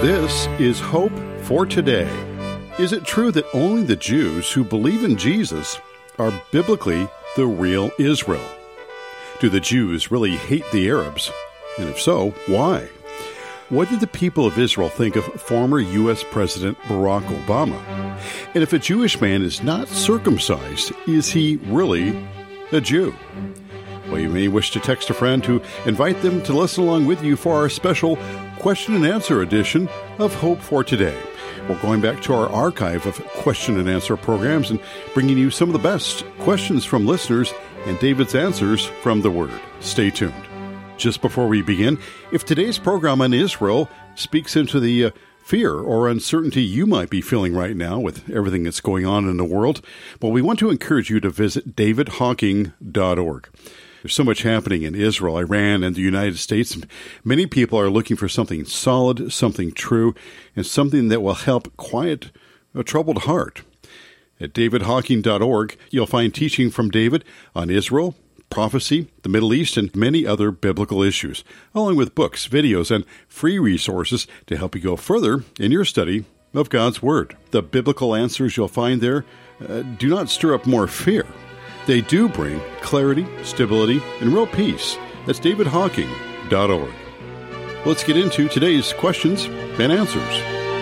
This is Hope for Today. Is it true that only the Jews who believe in Jesus are biblically the real Israel? Do the Jews really hate the Arabs? And if so, why? What did the people of Israel think of former U.S. President Barack Obama? And if a Jewish man is not circumcised, is he really a Jew? Well, you may wish to text a friend to invite them to listen along with you for our special question and answer edition of Hope for Today. We're going back to our archive of question and answer programs and bringing you some of the best questions from listeners and David's answers from the Word. Stay tuned. Just before we begin, if today's program on Israel speaks into the fear or uncertainty you might be feeling right now with everything that's going on in the world, well, we want to encourage you to visit davidhawking.org. There's so much happening in Israel, Iran, and the United States. Many people are looking for something solid, something true, and something that will help quiet a troubled heart. At davidhawking.org, you'll find teaching from David on Israel, prophecy, the Middle East, and many other biblical issues, along with books, videos, and free resources to help you go further in your study of God's Word. The biblical answers you'll find there do not stir up more fear. They do bring clarity, stability, and real peace. That's davidhawking.org. Let's get into today's questions and answers.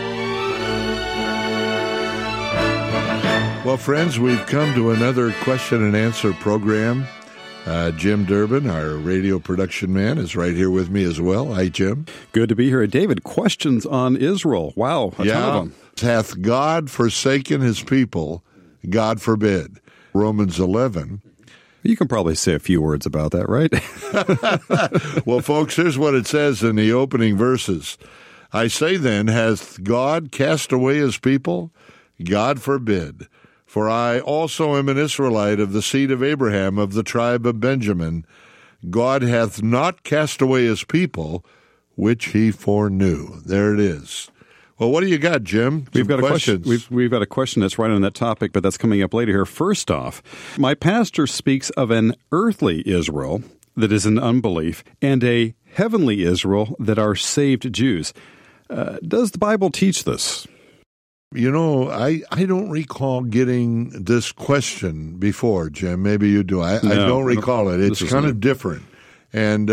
Well, friends, we've come to another question and answer program. Jim Durbin, our radio production man, is right here with me as well. Hi, Jim. Good to be here. David, questions on Israel. Wow, a ton of them. Hath God forsaken his people? God forbid. Romans 11. You can probably say a few words about that, right? Well, folks, here's what it says in the opening verses. I say then, hath God cast away his people? God forbid. For I also am an Israelite of the seed of Abraham, of the tribe of Benjamin. God hath not cast away his people, which he foreknew. There it is. Well, what do you got, Jim? We've got a question. We've got a question that's right on that topic, but that's coming up later here. First off, my pastor speaks of an earthly Israel that is in unbelief and a heavenly Israel that are saved Jews. Does the Bible teach this? You know, I don't recall getting this question before, Jim. Maybe you do. I don't recall it. It's kind of different. And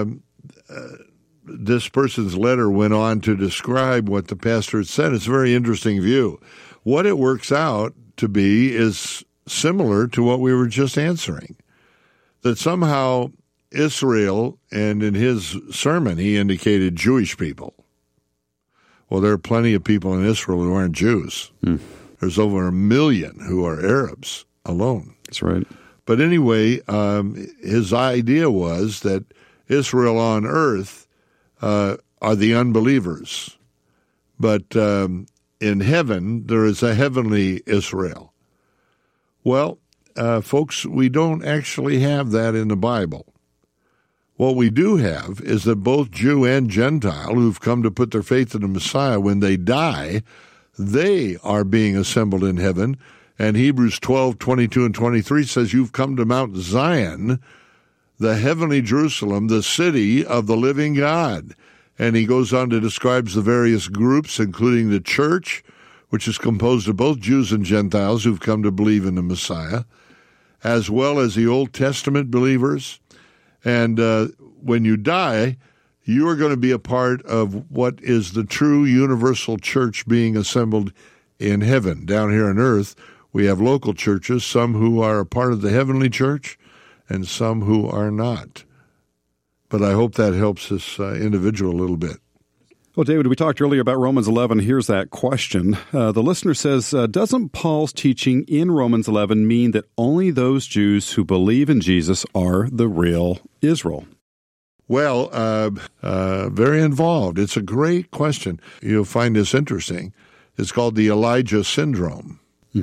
this person's letter went on to describe what the pastor had said. It's a very interesting view. What it works out to be is similar to what we were just answering, that somehow Israel, and in his sermon he indicated Jewish people. Well, there are plenty of people in Israel who aren't Jews. There's over 1 million who are Arabs alone. That's right. But anyway, his idea was that Israel on earth are the unbelievers. But in heaven, there is a heavenly Israel. Well, folks, we don't actually have that in the Bible. What we do have is that both Jew and Gentile who've come to put their faith in the Messiah, when they die, they are being assembled in heaven. And Hebrews 12:22 and 23 says, you've come to Mount Zion, the heavenly Jerusalem, the city of the living God. And he goes on to describe the various groups, including the church, which is composed of both Jews and Gentiles who've come to believe in the Messiah, as well as the Old Testament believers. And when you die, you are going to be a part of what is the true universal church being assembled in heaven. Down here on earth, we have local churches, some who are a part of the heavenly church and some who are not. But I hope that helps this individual a little bit. Well, David, we talked earlier about Romans 11. Here's that question. The listener says, doesn't Paul's teaching in Romans 11 mean that only those Jews who believe in Jesus are the real Israel? Well, very involved. It's a great question. You'll find this interesting. It's called the Elijah syndrome.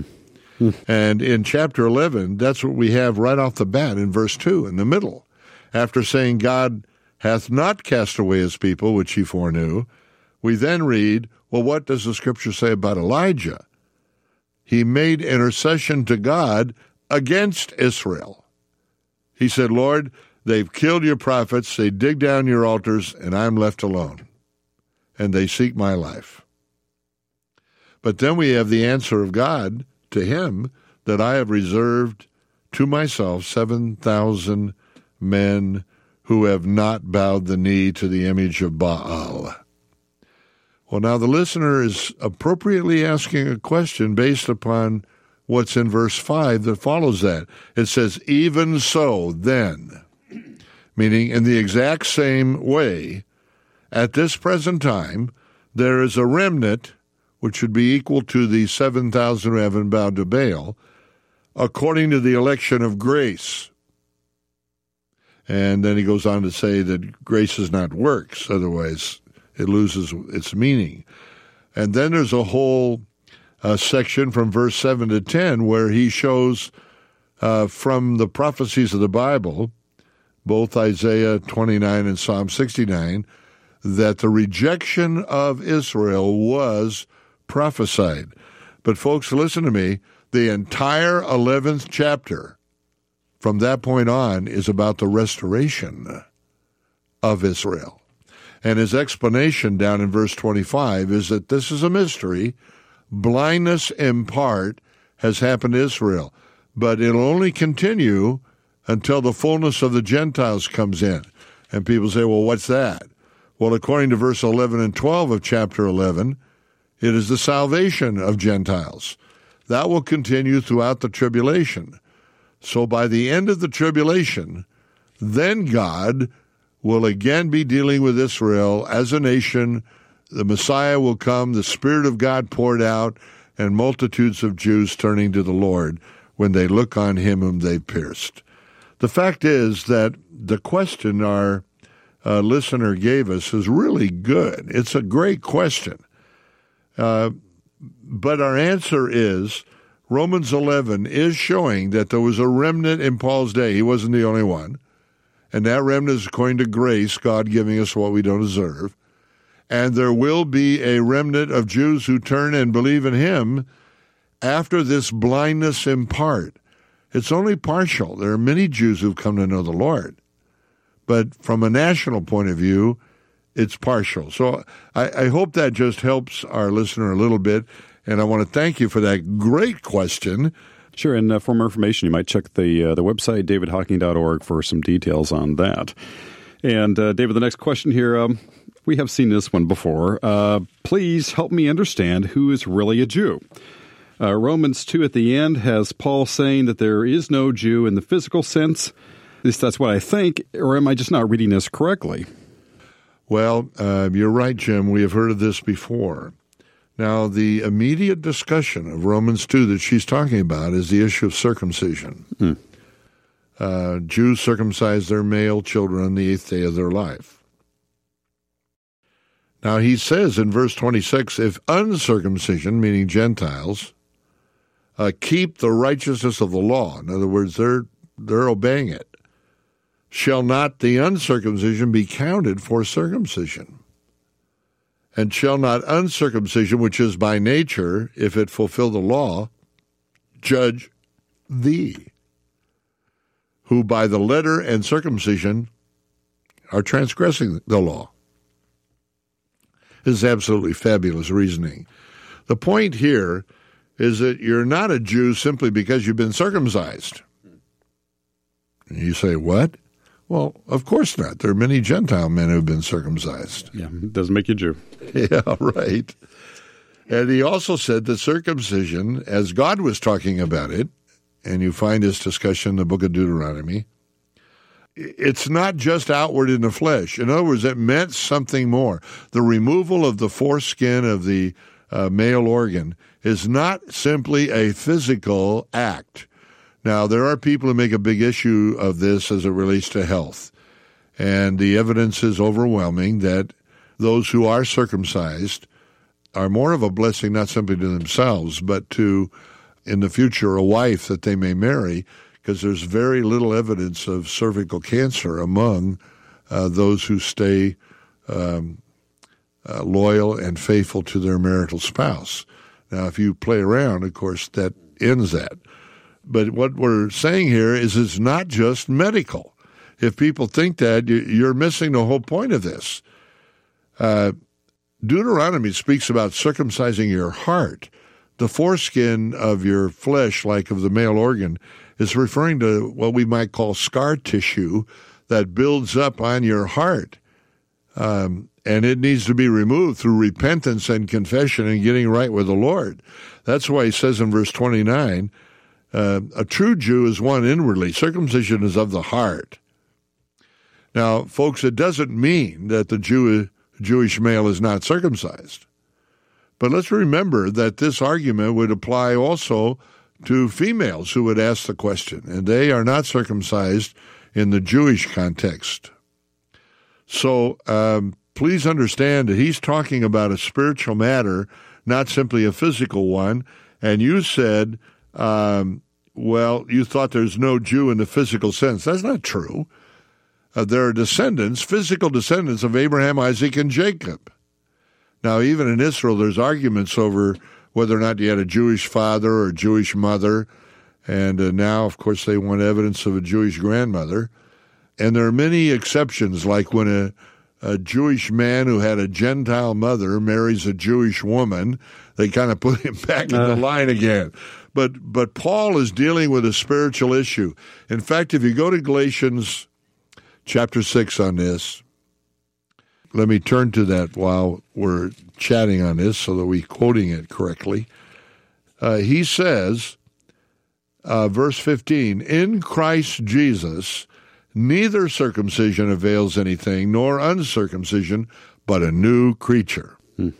And in chapter 11, that's what we have right off the bat in verse 2 in the middle. After saying God hath not cast away his people, which he foreknew, we then read, well, what does the Scripture say about Elijah? He made intercession to God against Israel. He said, Lord, they've killed your prophets, they dig down your altars, and I'm left alone. and they seek my life. But then we have the answer of God to him that I have reserved to myself 7,000 men who have not bowed the knee to the image of Baal. Well, now the listener is appropriately asking a question based upon what's in verse 5 that follows that. It says, even so then, meaning in the exact same way, at this present time, there is a remnant, which should be equal to the 7,000 who haven't bowed to Baal, according to the election of grace. And then he goes on to say that grace is not works, otherwise it loses its meaning. And then there's a whole section from verse 7 to 10 where he shows from the prophecies of the Bible, both Isaiah 29 and Psalm 69, that the rejection of Israel was prophesied. But folks, listen to me. The entire 11th chapter from that point on is about the restoration of Israel. And his explanation down in verse 25 is that this is a mystery. Blindness in part has happened to Israel, but it'll only continue until the fullness of the Gentiles comes in. And people say, well, what's that? Well, according to verse 11 and 12 of chapter 11, it is the salvation of Gentiles. That will continue throughout the tribulation. So by the end of the tribulation, then God will again be dealing with Israel as a nation. The Messiah will come, the Spirit of God poured out, and multitudes of Jews turning to the Lord when they look on him whom they've pierced. The fact is that the question our listener gave us is really good. It's a great question. But our answer is Romans 11 is showing that there was a remnant in Paul's day. He wasn't the only one. And that remnant is according to grace, God giving us what we don't deserve. And there will be a remnant of Jews who turn and believe in him after this blindness in part. It's only partial. There are many Jews who've come to know the Lord. But from a national point of view, it's partial. So I hope that just helps our listener a little bit. And I want to thank you for that great question. Sure, and for more information, you might check the website, davidhocking.org, for some details on that. And David, the next question here, we have seen this one before. Please help me understand who is really a Jew. Romans 2 at the end has Paul saying that there is no Jew in the physical sense. At least that's what I think, or am I just not reading this correctly? Well, you're right, Jim. We have heard of this before. Now, the immediate discussion of Romans 2 that she's talking about is the issue of circumcision. Jews circumcise their male children on the 8th day of their life. Now, he says in verse 26, if uncircumcision, meaning Gentiles, keep the righteousness of the law, in other words, they're obeying it, shall not the uncircumcision be counted for circumcision? And shall not uncircumcision, which is by nature, if it fulfill the law, judge thee, who by the letter and circumcision are transgressing the law? This is absolutely fabulous reasoning. The point here is that you're not a Jew simply because you've been circumcised. And you say, what? Well, of course not. There are many Gentile men who have been circumcised. Yeah, it doesn't make you a Jew. Yeah, right. And he also said that circumcision, as God was talking about it, and you find this discussion in the book of Deuteronomy, it's not just outward in the flesh. In other words, it meant something more. The removal of the foreskin of the male organ is not simply a physical act. Now, there are people who make a big issue of this as it relates to health. And the evidence is overwhelming that those who are circumcised are more of a blessing, not simply to themselves, but to, in the future, a wife that they may marry, because there's very little evidence of cervical cancer among those who stay loyal and faithful to their marital spouse. Now, if you play around, of course, that ends that. But what we're saying here is it's not just medical. If people think that, you're missing the whole point of this. Deuteronomy speaks about circumcising your heart. The foreskin of your flesh, like of the male organ, is referring to what we might call scar tissue that builds up on your heart. And it needs to be removed through repentance and confession and getting right with the Lord. That's why he says in verse 29, a true Jew is one inwardly. Circumcision is of the heart. Now, folks, it doesn't mean that the Jewish male is not circumcised. But let's remember that this argument would apply also to females who would ask the question, and they are not circumcised in the Jewish context. So please understand that he's talking about a spiritual matter, not simply a physical one. And you said, well, you thought there's no Jew in the physical sense. That's not true. There are descendants, physical descendants of Abraham, Isaac, and Jacob. Now, even in Israel, there's arguments over whether or not you had a Jewish father or a Jewish mother. And now, of course, they want evidence of a Jewish grandmother. And there are many exceptions, like when a Jewish man who had a Gentile mother marries a Jewish woman, they kind of put him back in the line again. But Paul is dealing with a spiritual issue. In fact, if you go to Galatians chapter 6 on this, let me turn to that while we're chatting on this so that we're quoting it correctly. He says, verse 15, in Christ Jesus, neither circumcision avails anything, nor uncircumcision, but a new creature.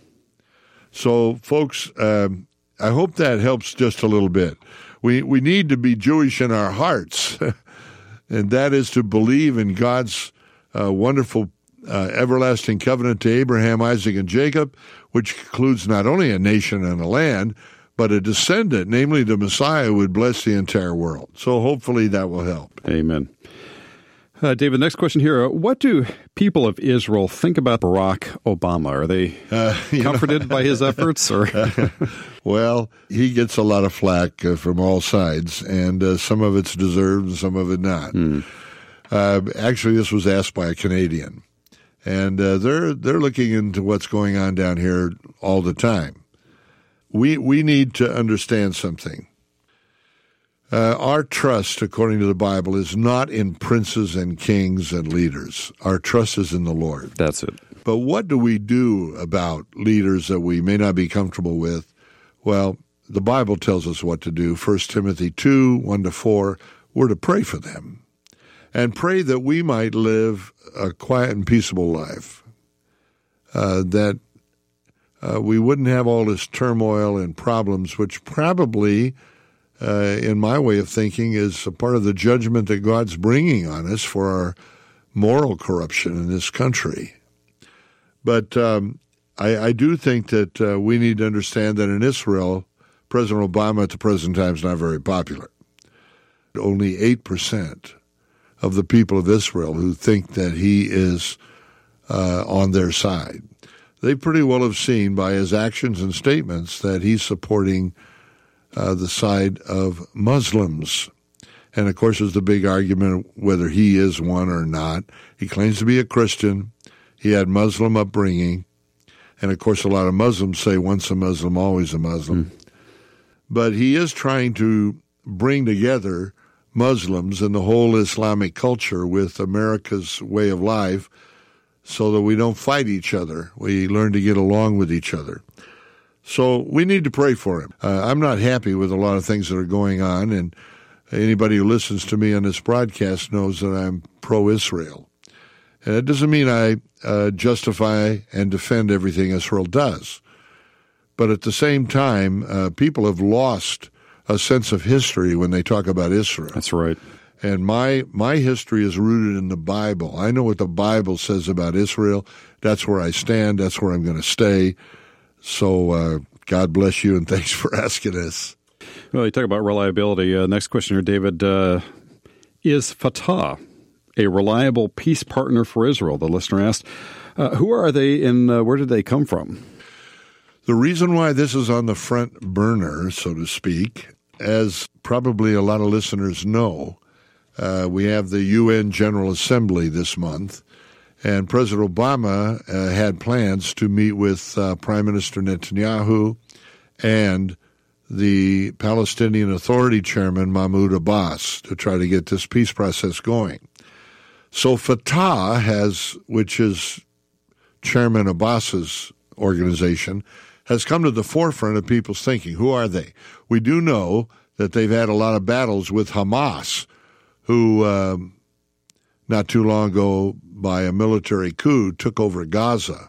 So, folks, I hope that helps just a little bit. We need to be Jewish in our hearts, and that is to believe in God's wonderful everlasting covenant to Abraham, Isaac, and Jacob, which includes not only a nation and a land, but a descendant, namely the Messiah, who would bless the entire world. So hopefully that will help. Amen. David, next question here. What do people of Israel think about Barack Obama? Are they comforted by his efforts? Or Well, he gets a lot of flack from all sides, and some of it's deserved and some of it not. Actually, this was asked by a Canadian, and they're looking into what's going on down here all the time. We need to understand something. Our trust, according to the Bible, is not in princes and kings and leaders. Our trust is in the Lord. That's it. But what do we do about leaders that we may not be comfortable with? Well, the Bible tells us what to do. 1 Timothy 2, 1-4, we're to pray for them and pray that we might live a quiet and peaceable life, that we wouldn't have all this turmoil and problems, which probably in my way of thinking, is a part of the judgment that God's bringing on us for our moral corruption in this country. But I do think that we need to understand that in Israel, President Obama at the present time is not very popular. Only 8% of the people of Israel who think that he is on their side. They pretty well have seen by his actions and statements that he's supporting the side of Muslims. And, of course, there's the big argument whether he is one or not. He claims to be a Christian. He had Muslim upbringing. And, of course, a lot of Muslims say once a Muslim, always a Muslim. But he is trying to bring together Muslims and the whole Islamic culture with America's way of life so that we don't fight each other. We learn to get along with each other. So we need to pray for him. I'm not happy with a lot of things that are going on, and anybody who listens to me on this broadcast knows that I'm pro-Israel. And it doesn't mean I justify and defend everything Israel does. But at the same time, people have lost a sense of history when they talk about Israel. That's right. And my history is rooted in the Bible. I know what the Bible says about Israel. That's where I stand. That's where I'm going to stay. So God bless you, and thanks for asking us. Well, you talk about reliability. Next question here, David. Is Fatah a reliable peace partner for Israel? The listener asked. Who are they, and where did they come from? The reason why this is on the front burner, so to speak, as probably a lot of listeners know, we have the UN General Assembly this month, And President Obama had plans to meet with Prime Minister Netanyahu and the Palestinian Authority Chairman Mahmoud Abbas to try to get this peace process going. So Fatah which is Chairman Abbas's organization, has come to the forefront of people's thinking. Who are they? We do know that they've had a lot of battles with Hamas, who not too long ago, by a military coup, took over Gaza.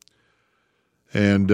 And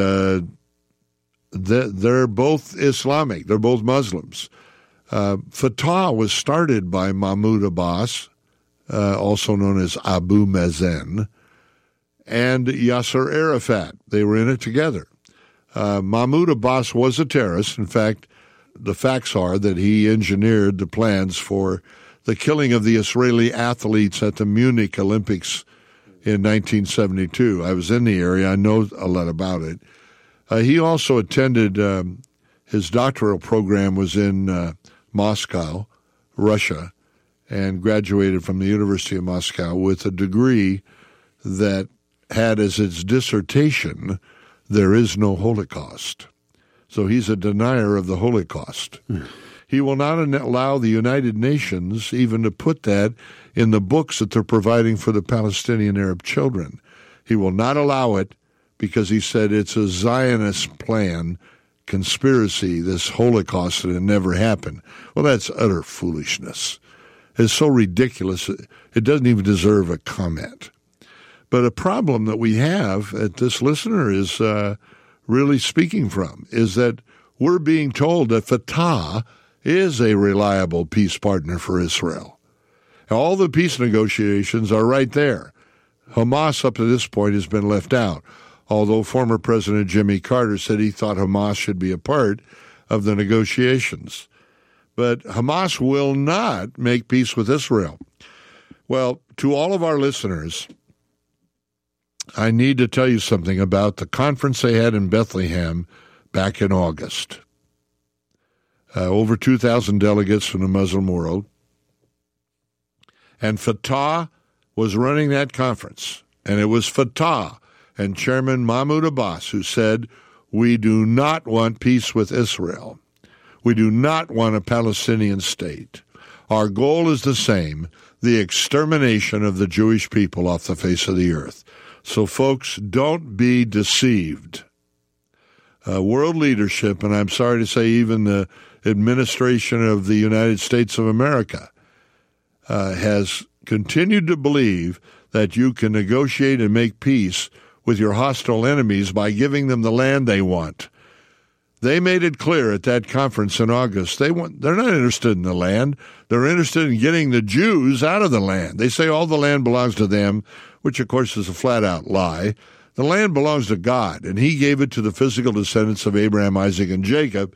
they're both Islamic. They're both Muslims. Fatah was started by Mahmoud Abbas, also known as Abu Mazen, and Yasser Arafat. They were in it together. Mahmoud Abbas was a terrorist. In fact, the facts are that he engineered the plans for the killing of the Israeli athletes at the Munich Olympics in 1972. I was in the area. I know a lot about it. He also attended, his doctoral program was in Moscow, Russia, and graduated from the University of Moscow with a degree that had as its dissertation, "There is no Holocaust." So he's a denier of the Holocaust. He will not allow the United Nations even to put that in the books that they're providing for the Palestinian Arab children. He will not allow it because he said it's a Zionist plan, conspiracy, this Holocaust, and it never happened. Well, that's utter foolishness. It's so ridiculous, it doesn't even deserve a comment. But a problem that we have that this listener is really speaking from is that we're being told that Fatah is a reliable peace partner for Israel. All the peace negotiations are right there. Hamas up to this point has been left out, although former President Jimmy Carter said he thought Hamas should be a part of the negotiations. But Hamas will not make peace with Israel. Well, to all of our listeners, I need to tell you something about the conference they had in Bethlehem back in August. Over 2,000 delegates from the Muslim world. And Fatah was running that conference. And it was Fatah and Chairman Mahmoud Abbas who said, "We do not want peace with Israel. We do not want a Palestinian state. Our goal is the same, the extermination of the Jewish people off the face of the earth." So, folks, don't be deceived. World leadership, and I'm sorry to say even the administration of the United States of America, has continued to believe that you can negotiate and make peace with your hostile enemies by giving them the land they want. They made it clear at that conference in August, they're not interested in the land. They're interested in getting the Jews out of the land. They say all the land belongs to them, which, of course, is a flat-out lie. The land belongs to God, and he gave it to the physical descendants of Abraham, Isaac, and Jacob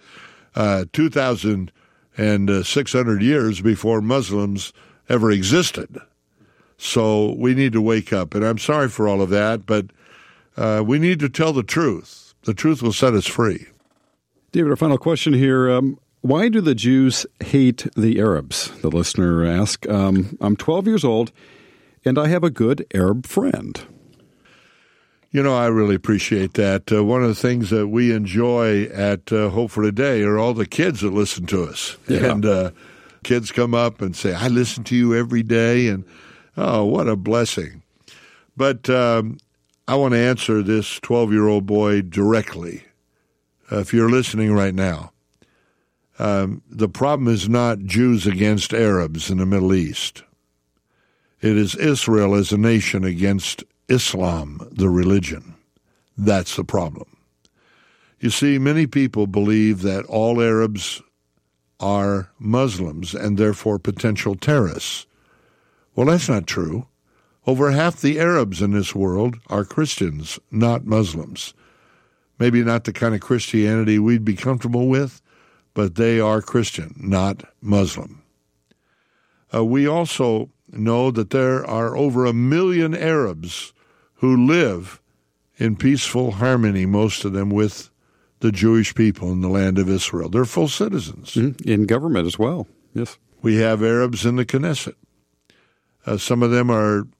2,600 years before Muslims ever existed. So we need to wake up. And I'm sorry for all of that, but we need to tell the truth. The truth will set us free. David, our final question here. Why do the Jews hate the Arabs? The listener asked. I'm 12 years old, and I have a good Arab friend. You know, I really appreciate that. One of the things that we enjoy at Hope for Today are all the kids that listen to us. Yeah. And kids come up and say, "I listen to you every day," and oh, what a blessing. But I want to answer this 12-year-old boy directly. If you're listening right now, the problem is not Jews against Arabs in the Middle East. It is Israel as a nation against Islam, the religion. That's the problem. You see, many people believe that all Arabs are Muslims and therefore potential terrorists. Well, that's not true. Over half the Arabs in this world are Christians, not Muslims. Maybe not the kind of Christianity we'd be comfortable with, but they are Christian, not Muslim. We also know that there are over 1 million Arabs who live in peaceful harmony, most of them with the Jewish people in the land of Israel. They're full citizens. In government as well, yes. We have Arabs in the Knesset. Some of them are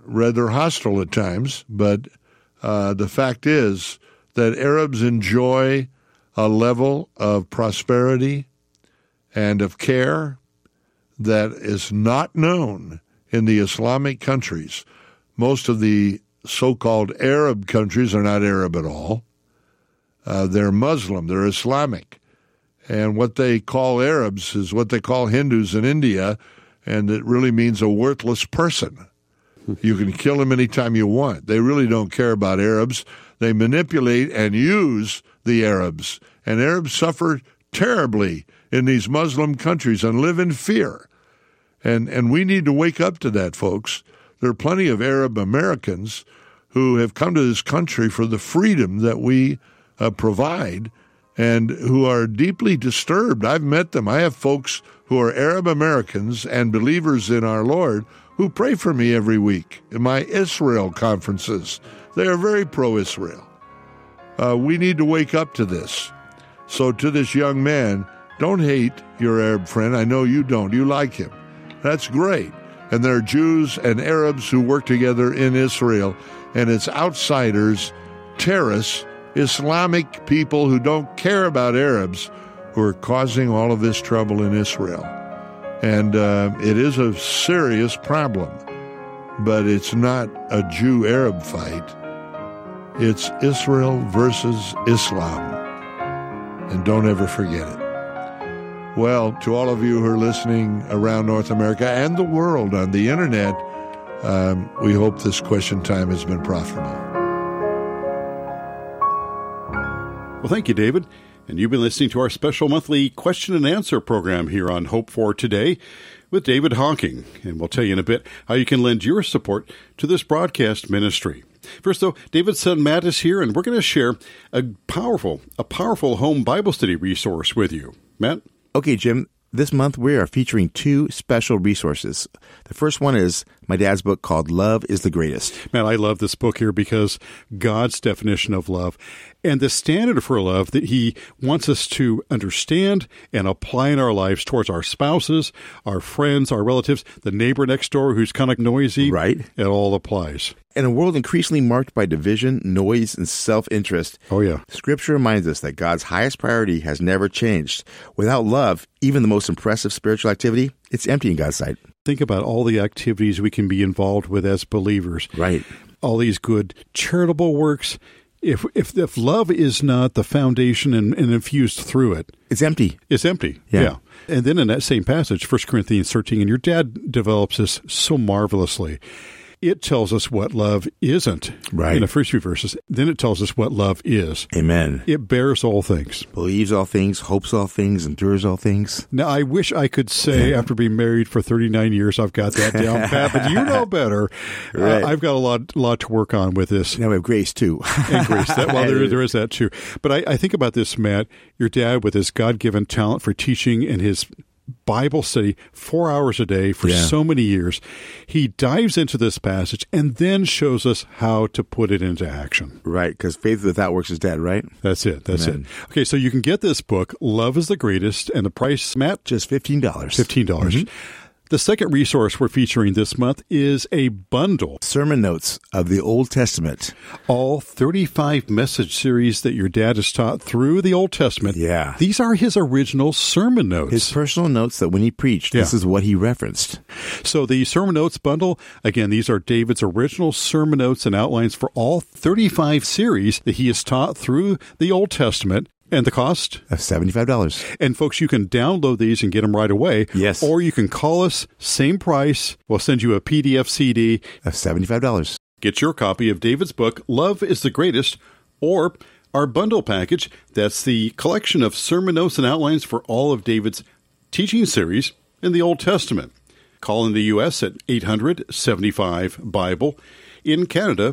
rather hostile at times, but the fact is that Arabs enjoy a level of prosperity and of care that is not known in the Islamic countries. Most of the so-called Arab countries are not Arab at all. They're Muslim, they're Islamic. And what they call Arabs is what they call Hindus in India, and it really means a worthless person. You can kill them anytime you want. They really don't care about Arabs. They manipulate and use the Arabs. And Arabs suffer terribly in these Muslim countries and live in fear. And we need to wake up to that, folks. There are plenty of Arab Americans who have come to this country for the freedom that we provide and who are deeply disturbed. I've met them. I have folks who are Arab Americans and believers in our Lord who pray for me every week in my Israel conferences. They are very pro-Israel. We need to wake up to this. So to this young man, don't hate your Arab friend. I know you don't. You like him. That's great. And there are Jews and Arabs who work together in Israel, and it's outsiders, terrorists, Islamic people who don't care about Arabs who are causing all of this trouble in Israel. And it is a serious problem, but it's not a Jew-Arab fight. It's Israel versus Islam. And don't ever forget it. Well, to all of you who are listening around North America and the world on the internet, we hope this question time has been profitable. Well, thank you, David. And you've been listening to our special monthly question and answer program here on Hope for Today with David Hocking. And we'll tell you in a bit how you can lend your support to this broadcast ministry. First, though, David's son Matt is here, and we're going to share a powerful home Bible study resource with you. Matt? Okay, Jim. This month we are featuring two special resources. The first one is my dad's book called Love is the Greatest. Man, I love this book here because God's definition of love and the standard for love that he wants us to understand and apply in our lives towards our spouses, our friends, our relatives, the neighbor next door who's kind of noisy. Right. It all applies. In a world increasingly marked by division, noise, and self-interest, oh yeah, Scripture reminds us that God's highest priority has never changed. Without love, even the most impressive spiritual activity, it's empty in God's sight. Think about all the activities we can be involved with as believers. Right. All these good charitable works. If love is not the foundation and infused through it, it's empty. It's empty. Yeah. And then in that same passage, 1 Corinthians 13, and your dad develops this so marvelously. It tells us what love isn't in the first few verses. Then it tells us what love is. Amen. It bears all things. Believes all things, hopes all things, endures all things. Now, I wish I could say after being married for 39 years, I've got that down pat, but you know better. Right. I've got a lot to work on with this. Now we have grace, too. And grace. There is that, too. But I think about this, Matt. Your dad, with his God-given talent for teaching and his Bible study 4 hours a day for so many years, he dives into this passage and then shows us how to put it into action. Right, because faith without works is dead, right? That's it. Okay, so you can get this book, Love is the Greatest, and the price, Matt? Just $15. $15. Mm-hmm. The second resource we're featuring this month is a bundle. Sermon notes of the Old Testament. All 35 message series that your dad has taught through the Old Testament. Yeah. These are his original sermon notes. His personal notes that when he preached, this is what he referenced. So the sermon notes bundle, again, these are David's original sermon notes and outlines for all 35 series that he has taught through the Old Testament. And the cost? $75. And folks, you can download these and get them right away. Yes. Or you can call us, same price. We'll send you a PDF CD. Of $75. Get your copy of David's book, Love is the Greatest, or our bundle package. That's the collection of sermon notes and outlines for all of David's teaching series in the Old Testament. Call in the U.S. at 800-75-BIBLE. In Canada,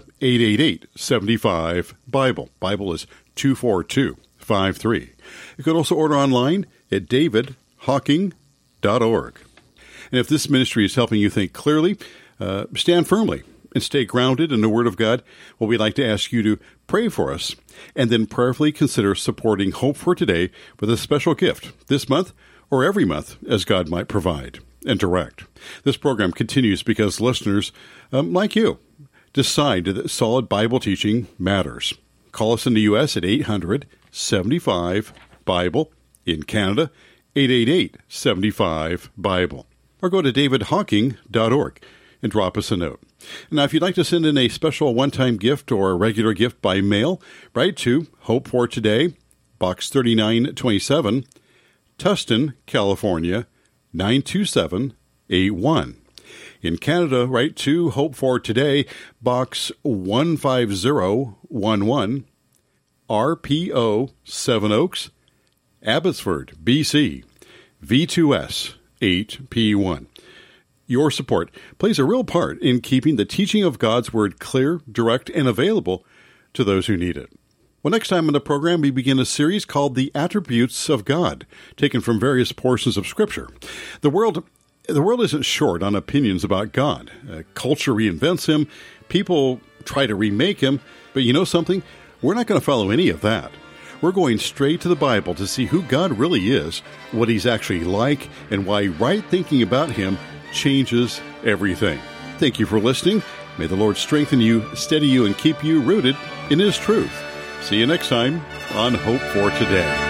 888-75-BIBLE. Bible is 242. 53. You can also order online at davidhocking.org. And if this ministry is helping you think clearly, stand firmly and stay grounded in the Word of God, well, we'd like to ask you to pray for us and then prayerfully consider supporting Hope for Today with a special gift this month or every month as God might provide and direct. This program continues because listeners like you Decide that solid Bible teaching matters. Call us in the U.S. at 800-75-BIBLE. In Canada, 888-75-BIBLE. Or go to davidhawking.org and drop us a note. Now, if you'd like to send in a special one-time gift or a regular gift by mail, write to Hope for Today, Box 3927, Tustin, California, 92781. In Canada, write to Hope for Today, Box 15011, RPO 7 Oaks, Abbotsford, BC, V2S 8P1. Your support plays a real part in keeping the teaching of God's Word clear, direct, and available to those who need it. Well, next time on the program, we begin a series called The Attributes of God, taken from various portions of Scripture. The world isn't short on opinions about God. Culture reinvents him. People try to remake him. But you know something? We're not going to follow any of that. We're going straight to the Bible to see who God really is, what he's actually like, and why right thinking about him changes everything. Thank you for listening. May the Lord strengthen you, steady you, and keep you rooted in his truth. See you next time on Hope for Today.